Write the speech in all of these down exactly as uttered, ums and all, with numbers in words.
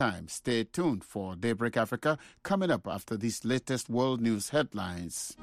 Time. Stay tuned for Daybreak Africa coming up after these latest world news headlines.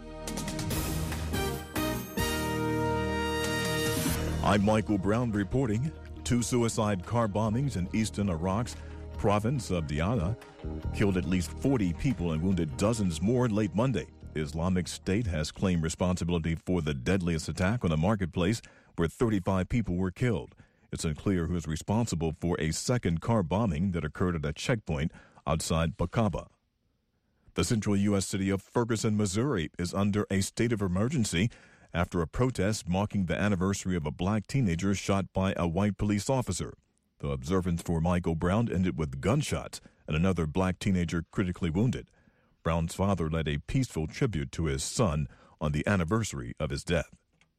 I'm Michael Brown reporting. Two suicide car bombings in eastern Iraq's province of Diyala killed at least forty people and wounded dozens more late Monday. Islamic State has claimed responsibility for the deadliest attack on a marketplace where thirty-five people were killed. It's unclear who is responsible for a second car bombing that occurred at a checkpoint outside Baqaba. The central U S city of Ferguson, Missouri is under a state of emergency after a protest marking the anniversary of a black teenager shot by a white police officer. The observance for Michael Brown ended with gunshots and another black teenager critically wounded. Brown's father led a peaceful tribute to his son on the anniversary of his death.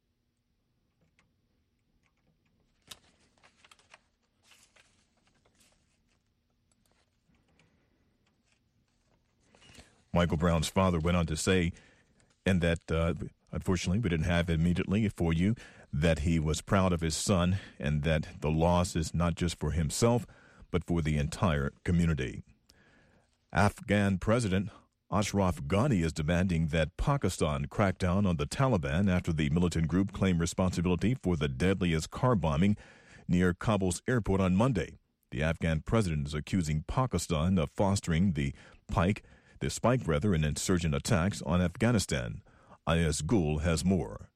Michael Brown's father went on to say, and that, uh, unfortunately, we didn't have immediately for you, that he was proud of his son and that the loss is not just for himself, but for the entire community. Afghan President Ashraf Ghani is demanding that Pakistan crack down on the Taliban after the militant group claimed responsibility for the deadliest car bombing near Kabul's airport on Monday. The Afghan president is accusing Pakistan of fostering the pike The spike, rather, in insurgent attacks on Afghanistan. Ayaz Gul has more.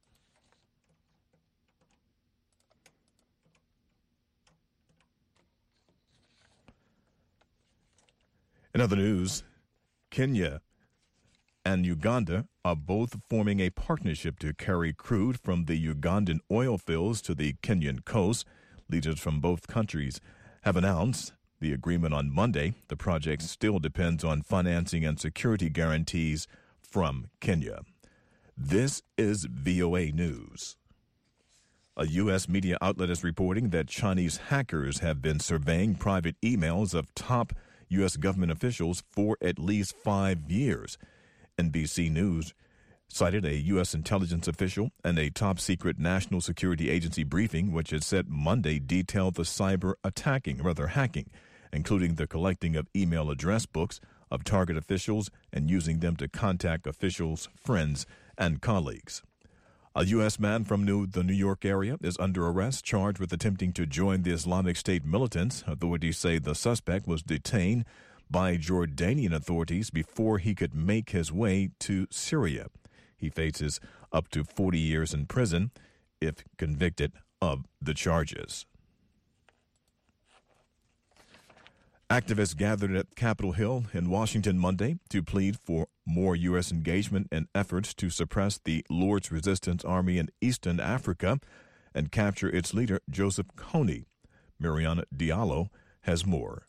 In other news, Kenya and Uganda are both forming a partnership to carry crude from the Ugandan oil fields to the Kenyan coast. Leaders from both countries have announced the agreement on Monday. The project still depends on financing and security guarantees from Kenya. This is V O A News. A U S media outlet is reporting that Chinese hackers have been surveying private emails of top U S government officials for at least five years. N B C News cited a U S intelligence official and a top-secret National Security Agency briefing, which it said Monday detailed the cyber attacking, rather hacking, including the collecting of email address books of target officials and using them to contact officials, friends, and colleagues. A U S man from New, the New York area is under arrest, charged with attempting to join the Islamic State militants. Authorities say the suspect was detained by Jordanian authorities before he could make his way to Syria. He faces up to forty years in prison if convicted of the charges. Activists gathered at Capitol Hill in Washington Monday to plead for more U S engagement in efforts to suppress the Lord's Resistance Army in Eastern Africa and capture its leader, Joseph Kony. Mariana Diallo has more.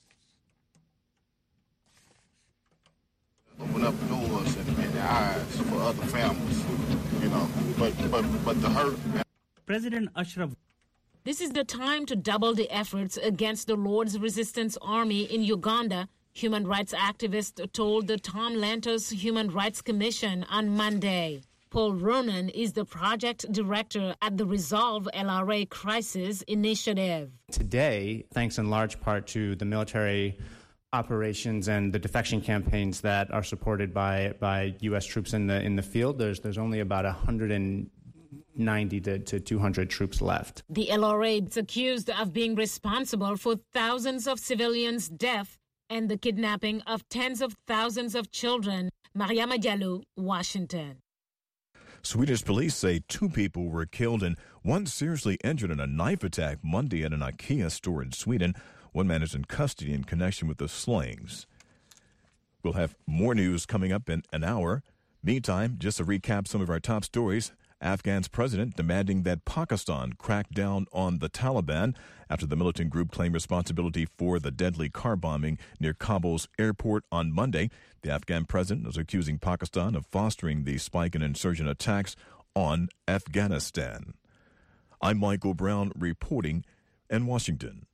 Open up doors and, and eyes for other families, you know, but, but, but the hurt. President Ashraf. This is the time to double the efforts against the Lord's Resistance Army in Uganda, human rights activists told the Tom Lantos Human Rights Commission on Monday. Paul Ronan is the project director at the Resolve L R A Crisis Initiative. Today, thanks in large part to the military operations and the defection campaigns that are supported by by U S troops in the in the field, there's there's only about one hundred ninety to, to two hundred troops left. The L R A is accused of being responsible for thousands of civilians' death and the kidnapping of tens of thousands of children. Mariama Diallo, Washington. Swedish police say two people were killed and one seriously injured in a knife attack Monday at an IKEA store in Sweden. One man is in custody in connection with the slayings. We'll have more news coming up in an hour. Meantime, just to recap some of our top stories, Afghan's president demanding that Pakistan crack down on the Taliban after the militant group claimed responsibility for the deadly car bombing near Kabul's airport on Monday. The Afghan president is accusing Pakistan of fostering the spike in insurgent attacks on Afghanistan. I'm Michael Brown reporting in Washington.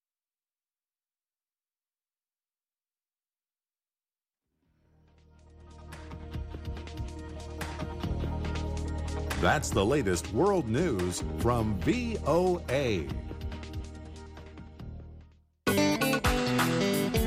That's the latest world news from V O A.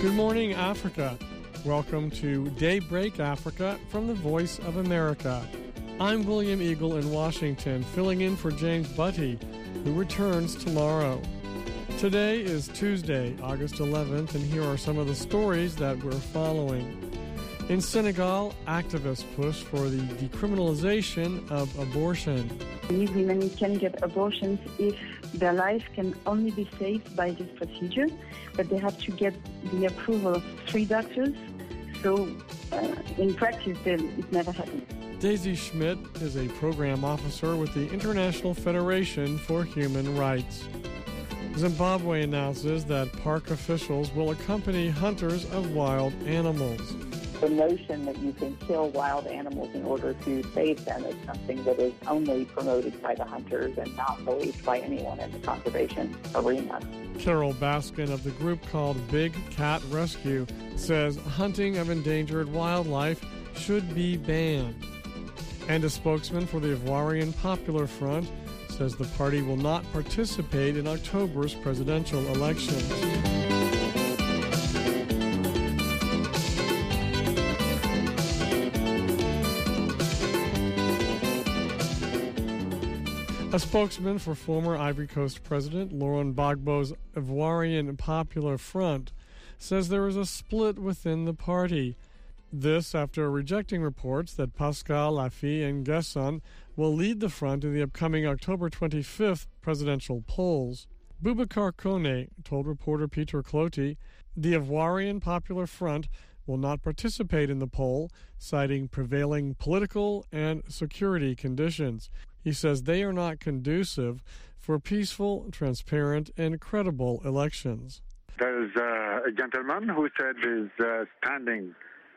Good morning, Africa. Welcome to Daybreak Africa from the Voice of America. I'm William Eagle in Washington, filling in for James Butty, who returns tomorrow. Today is Tuesday, August eleventh, and here are some of the stories that we're following. In Senegal, activists push for the decriminalization of abortion. These women can get abortions if their life can only be saved by this procedure, but they have to get the approval of three doctors. So, uh, in practice, it never happens. Daisy Schmidt is a program officer with the International Federation for Human Rights. Zimbabwe announces that park officials will accompany hunters of wild animals. The notion that you can kill wild animals in order to save them is something that is only promoted by the hunters and not believed by anyone in the conservation arena. Carol Baskin of the group called Big Cat Rescue says hunting of endangered wildlife should be banned. And a spokesman for the Ivorian Popular Front says the party will not participate in October's presidential elections. A spokesman for former Ivory Coast President Laurent Gbagbo's Ivorian Popular Front says there is a split within the party. This after rejecting reports that Pascal Affi N'Guessan will lead the front in the upcoming October twenty-fifth presidential polls. Boubacar Kone told reporter Peter Cloty the Ivorian Popular Front will not participate in the poll, citing prevailing political and security conditions. He says they are not conducive for peaceful, transparent, and credible elections. There's uh, a gentleman who said is uh, standing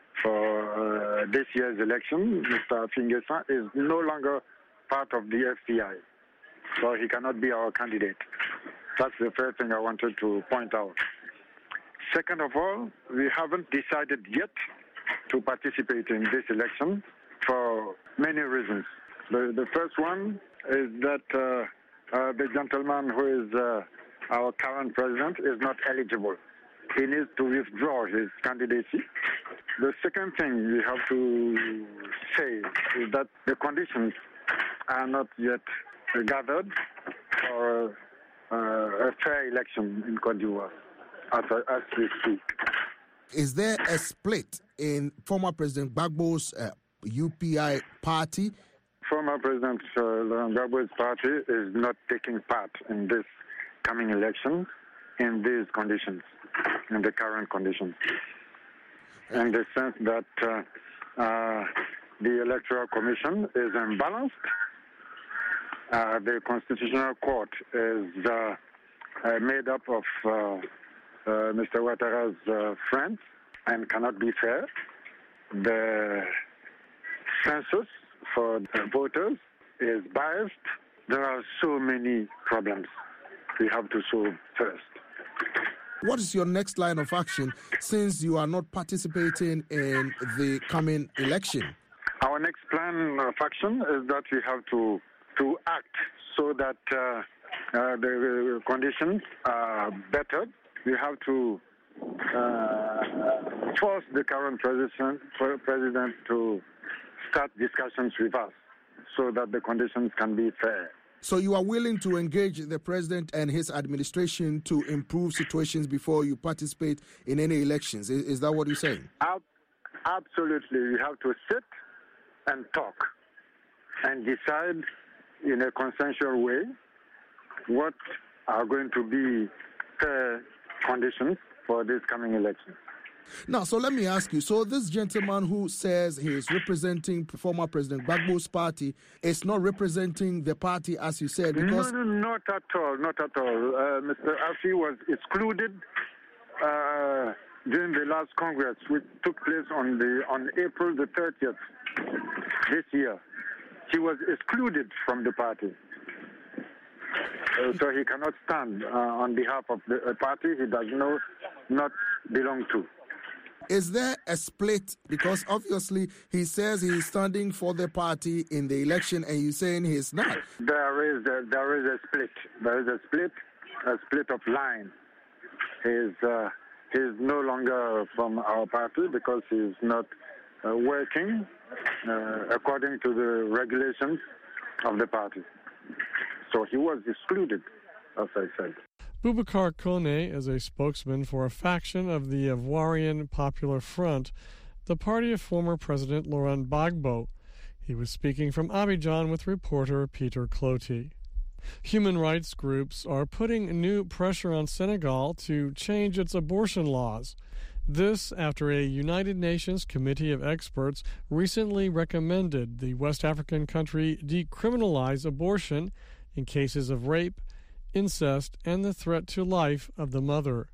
for uh, this year's election. Mister Affi N'Guessan is no longer part of the F C I, so he cannot be our candidate. That's the first thing I wanted to point out. Second of all, we haven't decided yet to participate in this election for many reasons. The, the first one is that uh, uh, the gentleman who is uh, our current president is not eligible. He needs to withdraw his candidacy. The second thing we have to say is that the conditions are not yet gathered for uh, a fair election in Côte d'Ivoire as, as we speak. Is there a split in former President Gbagbo's uh, U P I party? Former President uh, Laurent Gbagbo's party is not taking part in this coming election in these conditions, in the current conditions, in the sense that uh, uh, the Electoral Commission is unbalanced. Uh, the Constitutional Court is uh, uh, made up of uh, uh, Mister Ouattara's uh, friends and cannot be fair. The census for the voters is biased. There are so many problems we have to solve first. What is your next line of action since you are not participating in the coming election? Our next plan of action is that we have to to act so that uh, uh, the conditions are better. We have to uh, force the current president, president to start discussions with us so that the conditions can be fair. So you are willing to engage the president and his administration to improve situations before you participate in any elections. Is, is that what you're saying? Absolutely. We have to sit and talk and decide in a consensual way what are going to be fair conditions for this coming election. Now, so let me ask you, so this gentleman who says he is representing former President Gbagbo's party is not representing the party, as you said, because... No, no, not at all, not at all. Uh, Mister Affi was excluded uh, during the last Congress, which took place on the on April the thirtieth this year. He was excluded from the party. Uh, so he cannot stand uh, on behalf of the uh, party he does no, not belong to. Is there a split? Because obviously he says he's standing for the party in the election and you're saying he's not. There is a, there is a split. There is a split, a split of line. His, uh, he's no longer from our party because he's not uh, working uh, according to the regulations of the party. So he was excluded, as I said. Boubacar Koné is a spokesman for a faction of the Ivoirian Popular Front, the party of former President Laurent Gbagbo. He was speaking from Abidjan with reporter Peter Cloty. Human rights groups are putting new pressure on Senegal to change its abortion laws. This after a United Nations committee of experts recently recommended the West African country decriminalize abortion in cases of rape, incest, and the threat to life of the mother.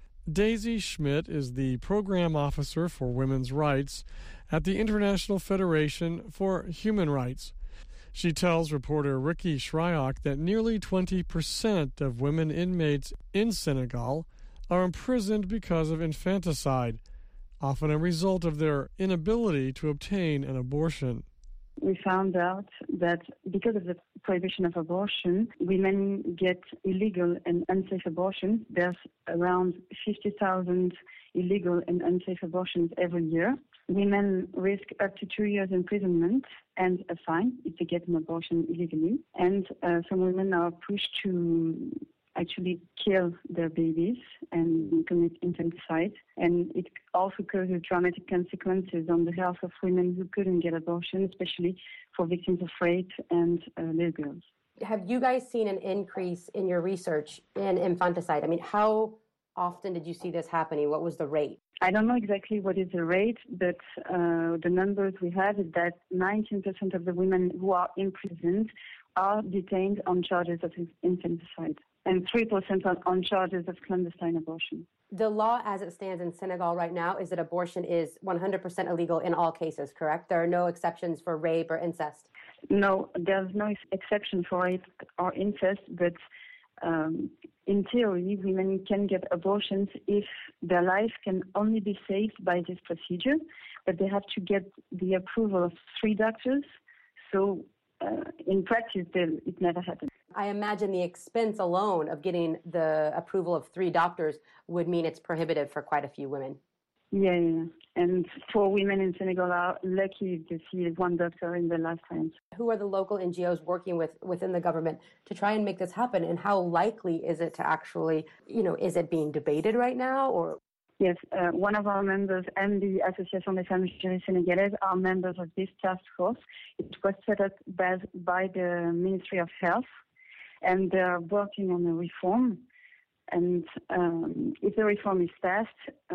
Daisy Schmidt is the program officer for women's rights at the International Federation for Human Rights. She tells reporter Ricky Shryock that nearly twenty percent of women inmates in Senegal are imprisoned because of infanticide, often a result of their inability to obtain an abortion. We found out that because of the prohibition of abortion, women get illegal and unsafe abortions. There's around fifty thousand illegal and unsafe abortions every year. Women risk up to two years imprisonment and a fine if they get an abortion illegally. And uh, some women are pushed to actually kill their babies and commit infanticide. And it also causes dramatic consequences on the health of women who couldn't get abortion, especially for victims of rape and uh, little girls. Have you guys seen an increase in your research in infanticide? I mean, how often did you see this happening? What was the rate? I don't know exactly what is the rate, but uh, the numbers we have is that nineteen percent of the women who are imprisoned are detained on charges of infanticide, and three percent on, on charges of clandestine abortion. The law as it stands in Senegal right now is that abortion is one hundred percent illegal in all cases, correct? There are no exceptions for rape or incest? No, there's no exception for rape or incest, but um, in theory, women can get abortions if their life can only be saved by this procedure, but they have to get the approval of three doctors. So uh, in practice, it never happens. I imagine the expense alone of getting the approval of three doctors would mean it's prohibitive for quite a few women. Yeah, yeah. And four women in Senegal are lucky to see one doctor in their lifetime. Who are the local N G Os working with within the government to try and make this happen? And how likely is it to actually, you know, is it being debated right now? Or Yes, uh, one of our members and the Association des Femmes Jurées Sénégalaises are members of this task force. It was set up by, by the Ministry of Health, and they are working on a reform. And um, if the reform is passed,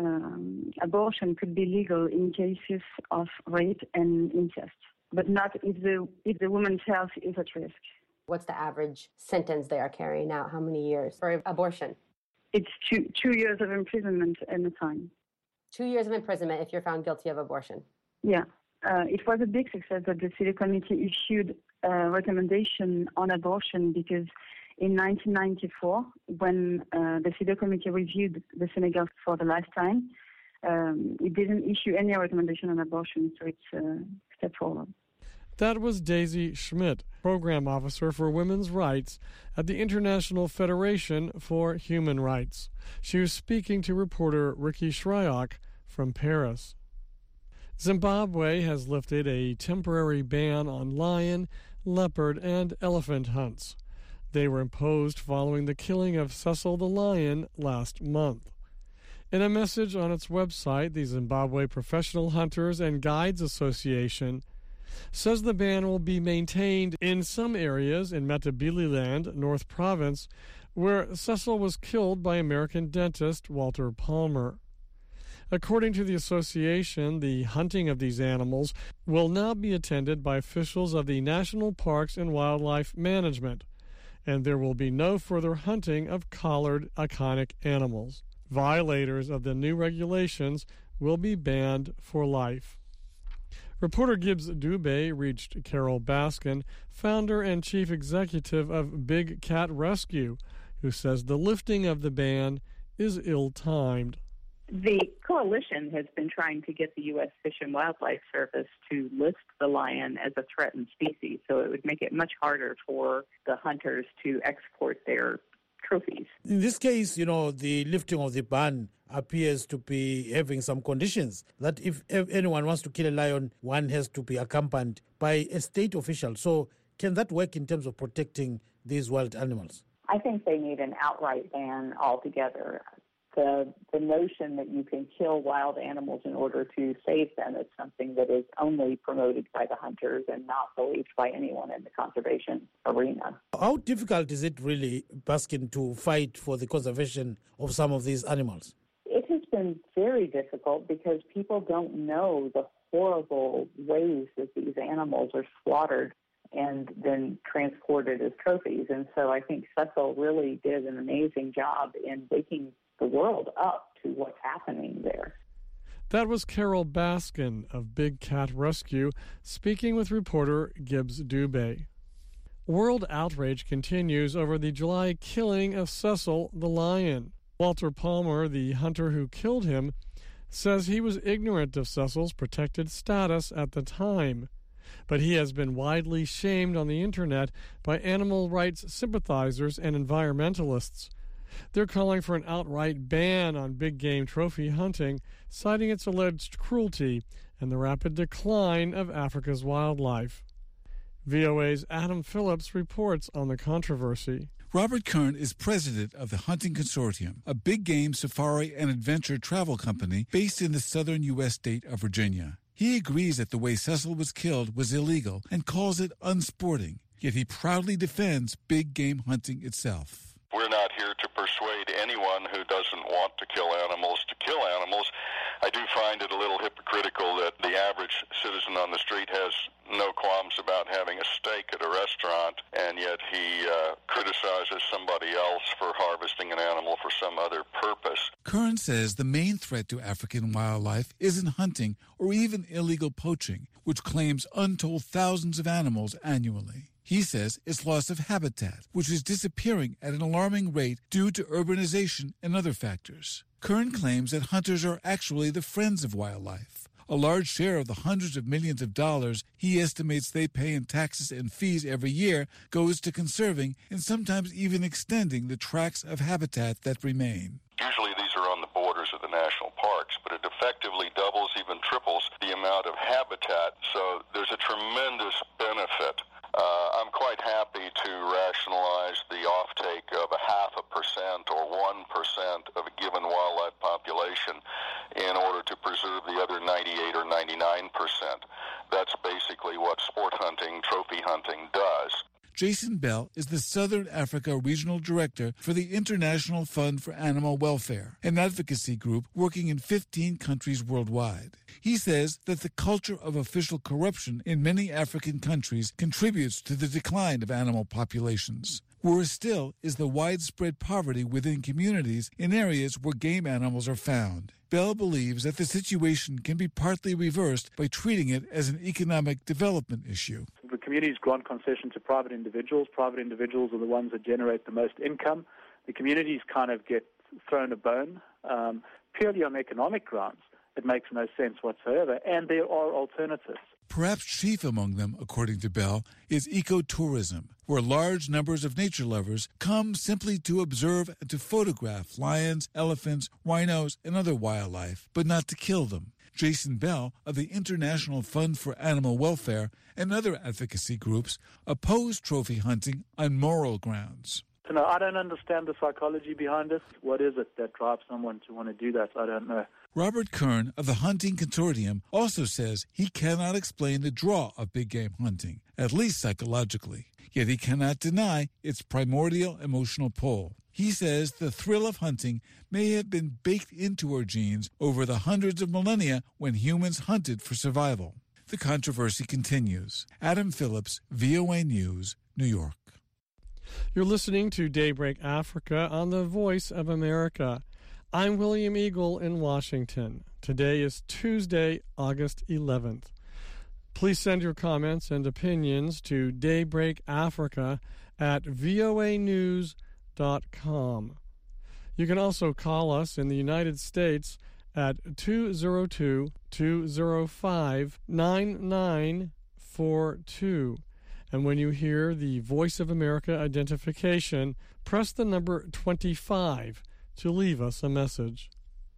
um, abortion could be legal in cases of rape and incest, but not if the if the woman's health is at risk. What's the average sentence they are carrying out? How many years for abortion? It's two two years of imprisonment and a fine. Two years of imprisonment if you're found guilty of abortion. Yeah, uh, it was a big success that the CEDAW committee issued a recommendation on abortion because in nineteen ninety-four, when uh, the CEDAW committee reviewed the Senegal for the last time, um, it didn't issue any recommendation on abortion, so it's a step forward. That was Daisy Schmidt, Program Officer for Women's Rights at the International Federation for Human Rights. She was speaking to reporter Ricky Shryock from Paris. Zimbabwe has lifted a temporary ban on lion, leopard, and elephant hunts. They were imposed following the killing of Cecil the lion last month. In a message on its website, the Zimbabwe Professional Hunters and Guides Association says the ban will be maintained in some areas in Matabeleland, North Province, where Cecil was killed by American dentist Walter Palmer. According to the association, the hunting of these animals will now be attended by officials of the National Parks and Wildlife Management, and there will be no further hunting of collared iconic animals. Violators of the new regulations will be banned for life. Reporter Gibbs Dubé reached Carol Baskin, founder and chief executive of Big Cat Rescue, who says the lifting of the ban is ill-timed. The coalition has been trying to get the U S Fish and Wildlife Service to list the lion as a threatened species, so it would make it much harder for the hunters to export their trophies. In this case, you know, the lifting of the ban appears to be having some conditions that if anyone wants to kill a lion, one has to be accompanied by a state official. So can that work in terms of protecting these wild animals? I think they need an outright ban altogether. The, the notion that you can kill wild animals in order to save them is something that is only promoted by the hunters and not believed by anyone in the conservation arena. How difficult is it really, Baskin, to fight for the conservation of some of these animals? It has been very difficult because people don't know the horrible ways that these animals are slaughtered and then transported as trophies. And so I think Cecil really did an amazing job in waking the world up to what's happening there. That was Carol Baskin of Big Cat Rescue speaking with reporter Gibbs Dubé. World outrage continues over the July killing of Cecil the lion. Walter Palmer, the hunter who killed him, says he was ignorant of Cecil's protected status at the time. But he has been widely shamed on the internet by animal rights sympathizers and environmentalists. They're calling for an outright ban on big game trophy hunting, citing its alleged cruelty and the rapid decline of Africa's wildlife. V O A's Adam Phillips reports on the controversy. Robert Kern is president of the Hunting Consortium, a big game safari and adventure travel company based in the southern U S state of Virginia. He agrees that the way Cecil was killed was illegal and calls it unsporting, yet he proudly defends big game hunting itself. We're not here to persuade anyone who doesn't want to kill animals to kill animals. I do find it a little hypocritical that the average citizen on the street has no qualms about having a steak at a restaurant, and yet he uh, criticizes somebody else for harvesting an animal for some other purpose. Kern says the main threat to African wildlife isn't hunting or even illegal poaching, which claims untold thousands of animals annually. He says it's loss of habitat, which is disappearing at an alarming rate due to urbanization and other factors. Kern claims that hunters are actually the friends of wildlife. A large share of the hundreds of millions of dollars he estimates they pay in taxes and fees every year goes to conserving and sometimes even extending the tracts of habitat that remain. Usually these are on the borders of the national parks, but it effectively doubles, even triples the amount of habitat, so there's a tremendous benefit. Uh, I'm quite happy to rationalize the offtake of a half a percent or one percent of a given wildlife population in order to preserve the other ninety-eight or ninety-nine percent. That's basically what sport hunting, trophy hunting does. Jason Bell is the Southern Africa Regional Director for the International Fund for Animal Welfare, an advocacy group working in fifteen countries worldwide. He says that the culture of official corruption in many African countries contributes to the decline of animal populations. Worse still is the widespread poverty within communities in areas where game animals are found. Bell believes that the situation can be partly reversed by treating it as an economic development issue. The communities grant concession to private individuals. Private individuals are the ones that generate the most income. The communities kind of get thrown a bone. Um, purely on economic grounds, it makes no sense whatsoever, and there are alternatives. Perhaps chief among them, according to Bell, is ecotourism, where large numbers of nature lovers come simply to observe and to photograph lions, elephants, rhinos, and other wildlife, but not to kill them. Jason Bell of the International Fund for Animal Welfare and other advocacy groups oppose trophy hunting on moral grounds. You know, I don't understand the psychology behind this. What is it that drives someone to want to do that? I don't know. Robert Kern of the Hunting Consortium also says he cannot explain the draw of big game hunting, at least psychologically. Yet he cannot deny its primordial emotional pull. He says the thrill of hunting may have been baked into our genes over the hundreds of millennia when humans hunted for survival. The controversy continues. Adam Phillips, V O A News, New York. You're listening to Daybreak Africa on the Voice of America. I'm William Eagle in Washington. Today is Tuesday, August eleventh. Please send your comments and opinions to Daybreak Africa at voa news dot com. You can also call us in the United States at two oh two, two oh five, nine nine four two. And when you hear the Voice of America identification, press the number twenty-five to leave us a message.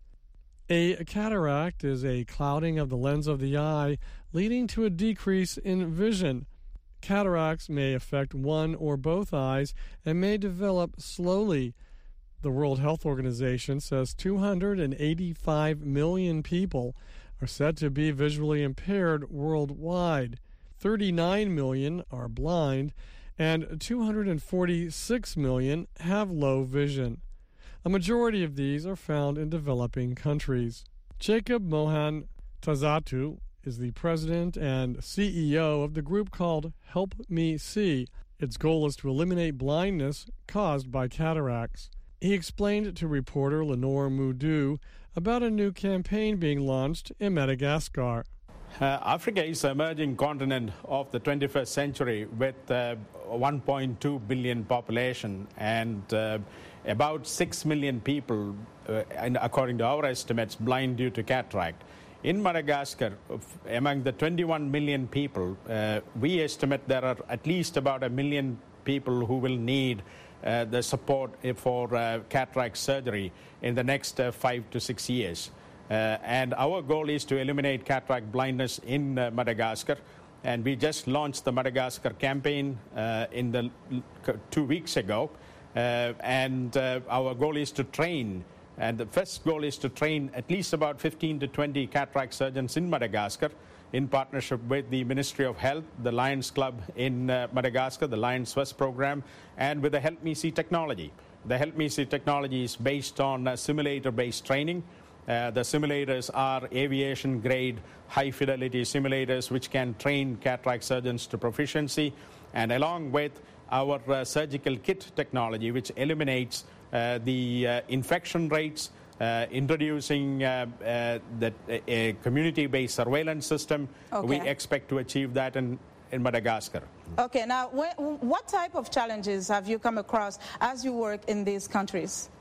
A cataract is a clouding of the lens of the eye, leading to a decrease in vision. Cataracts may affect one or both eyes and may develop slowly. The World Health Organization says two hundred eighty-five million people are said to be visually impaired worldwide. thirty-nine million are blind, and two hundred forty-six million have low vision. A majority of these are found in developing countries. Jacob Mohan Tazatu is the president and C E O of the group called Help Me See. Its goal is to eliminate blindness caused by cataracts. He explained to reporter Lenore Mudu about a new campaign being launched in Madagascar. Uh, Africa is an emerging continent of the twenty-first century with uh, one point two billion population and uh, about six million people, uh, and according to our estimates, blind due to cataract. In Madagascar, among the twenty-one million people, uh, we estimate there are at least about a million people who will need uh, the support for uh, cataract surgery in the next uh, five to six years. Uh, and our goal is to eliminate cataract blindness in uh, Madagascar. And we just launched the Madagascar campaign uh, in the two weeks ago. Uh, and uh, our goal is to train, and the first goal is to train at least about fifteen to twenty cataract surgeons in Madagascar in partnership with the Ministry of Health, the Lions Club in uh, Madagascar, the Lions First program, and with the Help Me See technology. The Help Me See technology is based on uh, simulator-based training. Uh, the simulators are aviation-grade, high-fidelity simulators which can train cataract surgeons to proficiency, and along with our uh, surgical kit technology, which eliminates uh, the uh, infection rates, uh, introducing uh, uh, the, a community-based surveillance system. Okay. We expect to achieve that in, in Madagascar. Okay, now, wh what type of challenges have you come across as you work in these countries?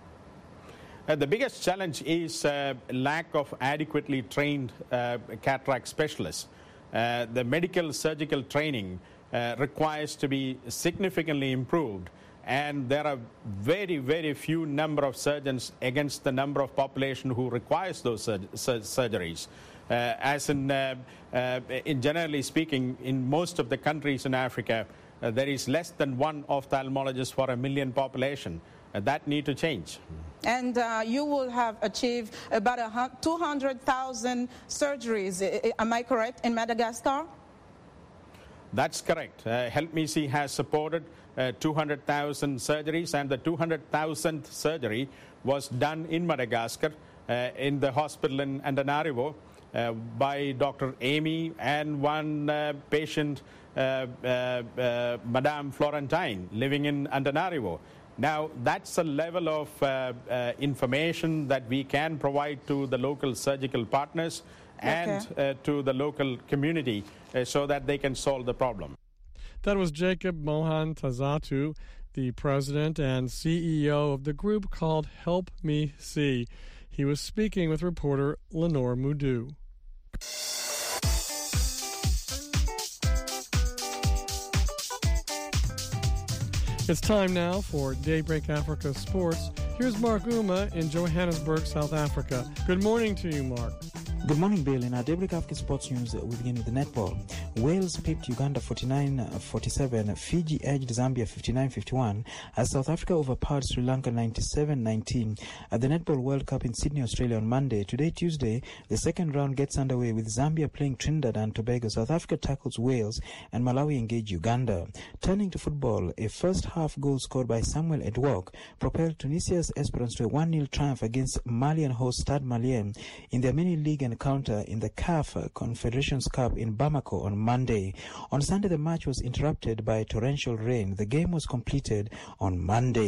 Uh, the biggest challenge is uh, lack of adequately trained uh, cataract specialists. Uh, the medical surgical training uh, requires to be significantly improved, and there are very, very few number of surgeons against the number of population who requires those sur sur surgeries. Uh, as in, uh, uh, in generally speaking, in most of the countries in Africa, uh, there is less than one ophthalmologist for a million population. Uh, that need to change. And uh, you will have achieved about two hundred thousand surgeries, am I correct, in Madagascar? That's correct. Uh, Help Me See has supported uh, two hundred thousand surgeries, and the two hundred thousandth surgery was done in Madagascar uh, in the hospital in Antananarivo uh, by Doctor Amy and one uh, patient, uh, uh, uh, Madame Florentine, living in Antananarivo. Now, that's a level of uh, uh, information that we can provide to the local surgical partners and okay. uh, to the local community uh, so that they can solve the problem. That was Jacob Mohan Tazatu, the president and C E O of the group called Help Me See. He was speaking with reporter Lenore Mudu. It's time now for Daybreak Africa Sports. Here's Mark Uma in Johannesburg, South Africa. Good morning to you, Mark. Good morning, Bill. In our Daybreak Africa Sports News, we begin with the netball. Wales pipped Uganda forty-nine forty-seven. Fiji edged Zambia fifty-nine fifty-one as South Africa overpowered Sri Lanka ninety-seven nineteen at the Netball World Cup in Sydney, Australia on Monday. Today, Tuesday, the second round gets underway with Zambia playing Trinidad and Tobago. South Africa tackles Wales and Malawi engage Uganda. Turning to football, a first-half goal scored by Samuel Edouard propelled Tunisia's Esperance to a one nil triumph against Malian host Stade Malien in their mini-league encounter in the C A F Confederations Cup in Bamako on Monday. On Sunday, the match was interrupted by torrential rain. The game was completed on Monday. Stay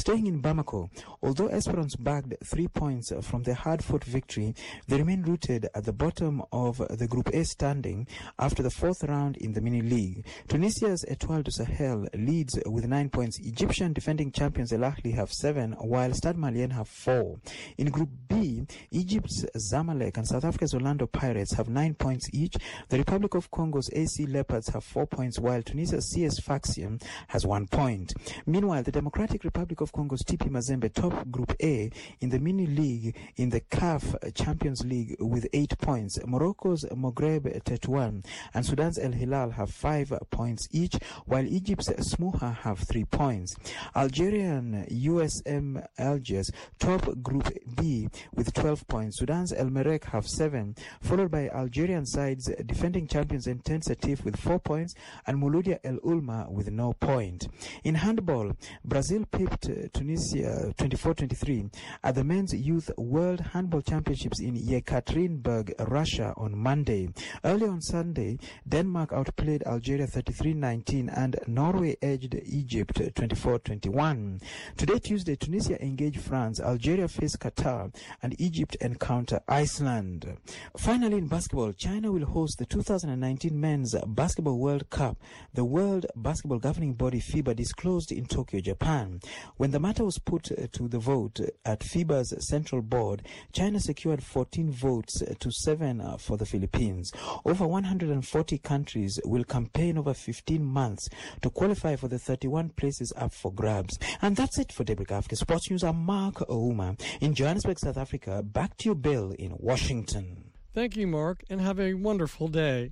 Staying in Bamako, although Esperance bagged three points from their hard-fought victory, they remain rooted at the bottom of the Group A standing after the fourth round in the mini-league. Tunisia's Etoile du Sahel leads with nine points. Egyptian defending champions El Ahly have seven, while Stade Malien have four. In Group B, Egypt's Zamalek and South Africa's Orlando Pirates have nine points each. The Republic of Congo's A C Leopards have four points, while Tunisia's C S Sfaxien has one point. Meanwhile, the Democratic Republic of Congo's T P Mazembe top Group A in the mini-league in the C A F Champions League with eight points. Morocco's Maghreb Tetouan and Sudan's El Hilal have five points each, while Egypt's Smuha have three points. Algerian U S M Algiers top Group B with twelve points. Sudan's El Merreikh have seven, followed by Algerian sides defending champions Enten Setif with four points and Mouloudia El Ulma with no point. In handball, Brazil pipped Tunisia twenty-four twenty-three at the Men's Youth World Handball Championships in Yekaterinburg, Russia on Monday. Early on Sunday, Denmark outplayed Algeria thirty-three nineteen and Norway edged Egypt twenty-four twenty-one. Today, Tuesday, Tunisia engage France, Algeria face Qatar, and Egypt encounter Iceland. Finally, in basketball, China will host the two thousand nineteen Men's Basketball World Cup. The World Basketball Governing Body FIBA disclosed in Tokyo, Japan. When the matter was put to the vote at FIBA's central board, China secured fourteen votes to seven for the Philippines. Over one hundred forty countries will campaign over fifteen months to qualify for the thirty-one places up for grabs. And that's it for Daybreak Africa Sports News. I'm Mark Ouma in Johannesburg, South Africa. Back to you, Bill, in Washington. Thank you, Mark, and have a wonderful day.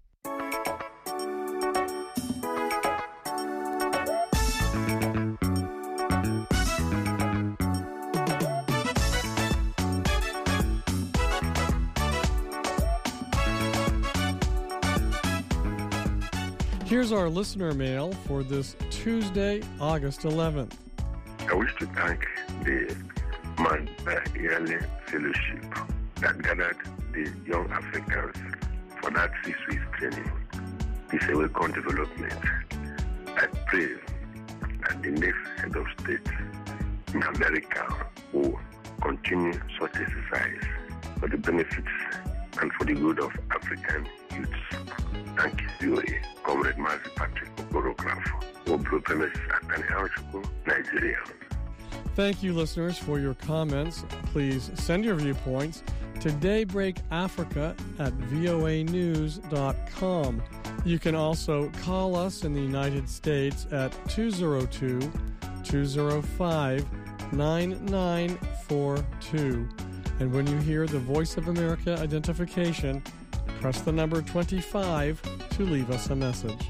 Here's our listener mail for this Tuesday, August eleventh. I wish to thank the Mandela Fellowship that gathered the young Africans for that six-week training. It's a welcome development. I pray that the next head of state in America will continue such exercise for the benefits and for the good of African youths. Thank you, Comrade Mazi Patrick Okorograph, Obro Premises at Nigeria. Thank you, listeners, for your comments. Please send your viewpoints to Daybreak Africa at voa news dot com. You can also call us in the United States at two oh two, two oh five, nine nine four two. And when you hear the Voice of America identification, press the number twenty-five to leave us a message.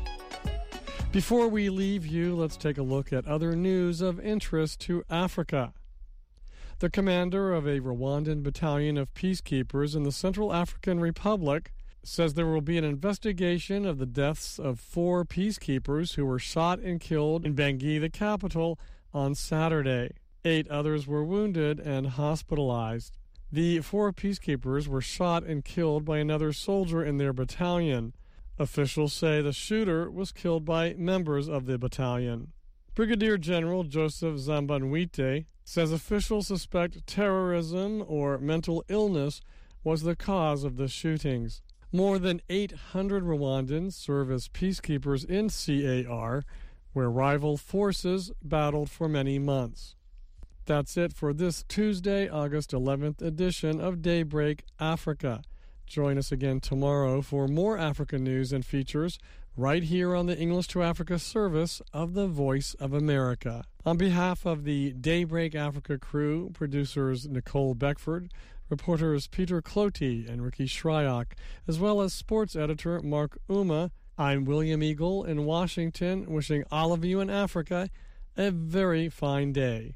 Before we leave you, let's take a look at other news of interest to Africa. The commander of a Rwandan battalion of peacekeepers in the Central African Republic says there will be an investigation of the deaths of four peacekeepers who were shot and killed in Bangui, the capital, on Saturday. Eight others were wounded and hospitalized. The four peacekeepers were shot and killed by another soldier in their battalion. Officials say the shooter was killed by members of the battalion. Brigadier General Joseph Zambanwite says officials suspect terrorism or mental illness was the cause of the shootings. More than eight hundred Rwandans serve as peacekeepers in C A R, where rival forces battled for many months. That's it for this Tuesday, August eleventh edition of Daybreak Africa. Join us again tomorrow for more Africa news and features right here on the English to Africa service of the Voice of America. On behalf of the Daybreak Africa crew, producers Nicole Beckford, reporters Peter Cloty and Ricky Shryock, as well as sports editor Mark Ouma, I'm William Eagle in Washington, wishing all of you in Africa a very fine day.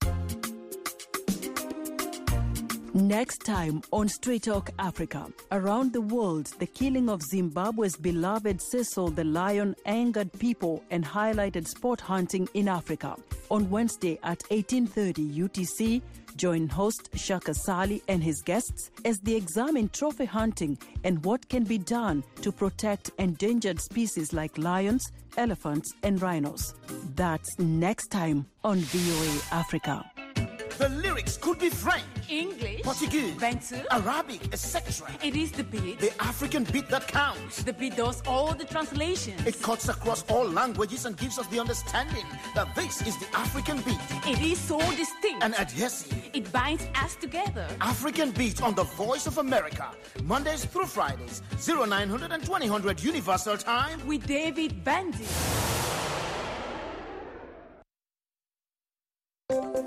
Next time on Straight Talk Africa, around the world, the killing of Zimbabwe's beloved Cecil the lion angered people and highlighted sport hunting in Africa. On Wednesday at eighteen thirty U T C, join host Shaka Sali and his guests as they examine trophy hunting and what can be done to protect endangered species like lions, elephants, and rhinos. That's next time on V O A Africa. The lyrics could be French, English, Portuguese, Bantu, Arabic, et cetera. It is the beat. The African beat that counts. The beat does all the translations. It cuts across all languages and gives us the understanding that this is the African beat. It is so distinct and adhesive. It binds us together. African beat on the Voice of America, Mondays through Fridays, oh nine hundred and twenty hundred Universal Time with David Bandy.